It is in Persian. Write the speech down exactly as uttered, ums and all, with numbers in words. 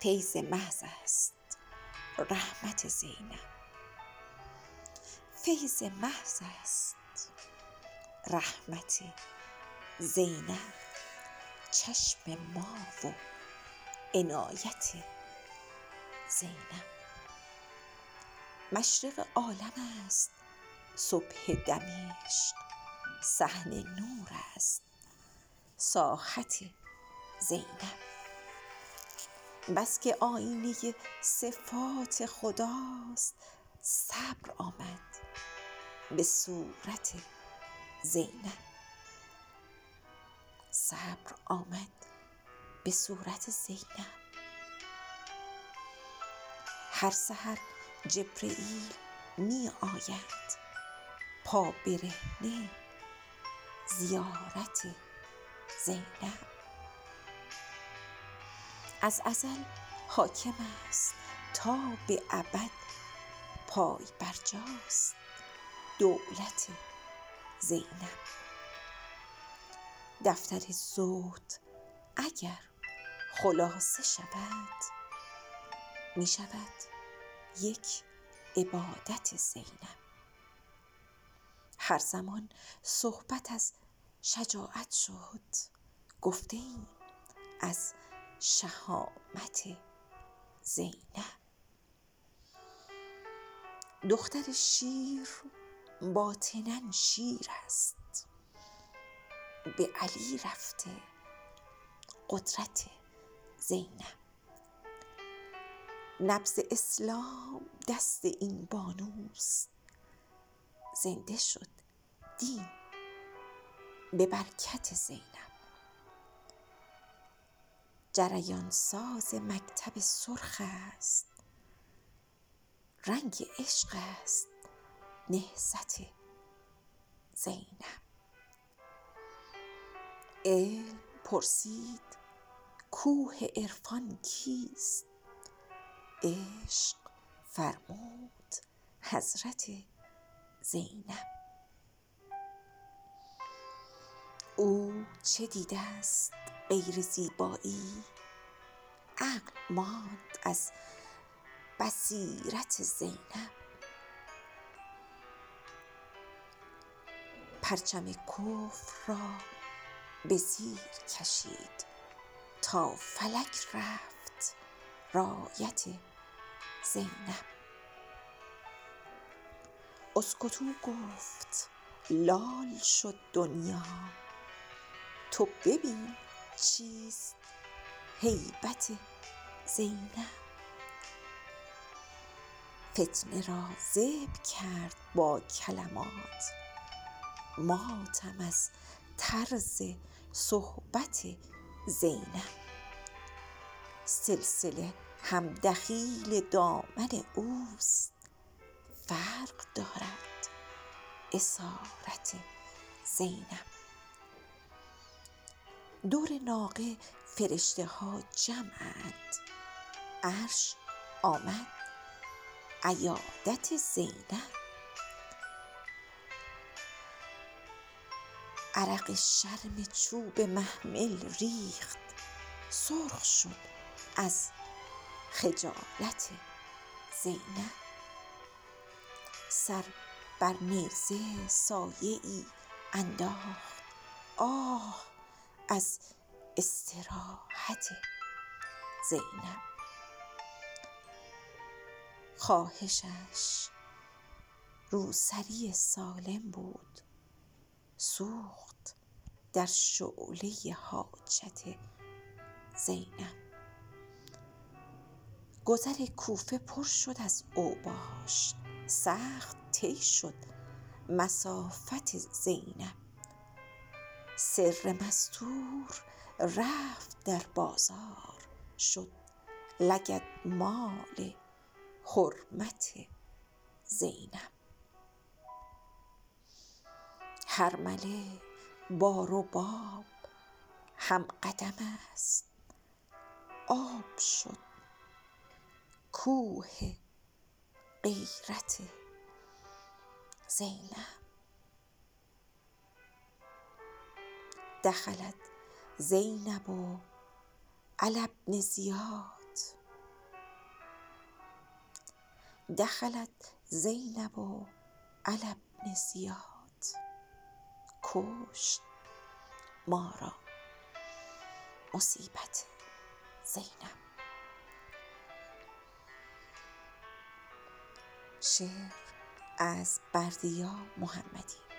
فیض محض است رحمت زینب، فیض محض است رحمت زینب، چشم ما و عنایت زینب. مشرق عالم است صبح دمشق، صحن نور است ساحت زینب. بس که آیینه صفات خداست، صبر آمد به صورت زینب، صبر آمد به صورت زینب. هر سحر جبرییل می آید پا برهنه زیارت زینب. از ازل حاکم است تا به ابد، پای برجاست دولت زینب. دفتر زهد اگر خلاصه شود، می شود یک عبادت زینب. هر زمان صحبت از شجاعت شد، گفته ایم از شهامت زینب. دختر شیر باطناً شیر است، به علی رفته قدرت زینب. نبض اسلام دست این بانوست، زنده شد دین به برکت زینب. جریان ساز مکتب سرخ است، رنگ عشق است نهضت زینب. علم پرسید کوه عرفان کیست، عشق فرمود حضرت زینب. او چه دیده است غیر زیبایی، عقل ماند از بصیرت زینب. پرچم کفر را به زیر کشید، تا فلک رفت رایت زینب. اسکتو گفت لال شد دنیا، تو ببین چیست هیبت زینب. فتنه را ذبح کرد با کلمات، ماتم از طرز صحبت زینب. سلسله هم دخیل دامن اوست، فرق دارد اسارت زینب. دور ناقه فرشته ها جمعند، عرش آمد عیادت زینب. عرق شرم چوب محمل ریخت، سرخ شد از خجالت زینب. سر بر نیزه سایه ای انداخت، آه از استراحت زینب. خواهشش روسری سالم بود، سوخت در شعله حاجت زینب. گذر کوفه پر شد از اوباش، سخت طی شد مسافت زینب. سر مستور رفت در بازار، شد لگدمال حرمت زینب. هرمله بار و باب هم قدم است، آب شد کوه غیرت زینب. دخلت زینب علی ابن زیاد دخلت زینب علی بن زیاد، کشت ما را مصیبت زینب. شعر از بردیا محمدی.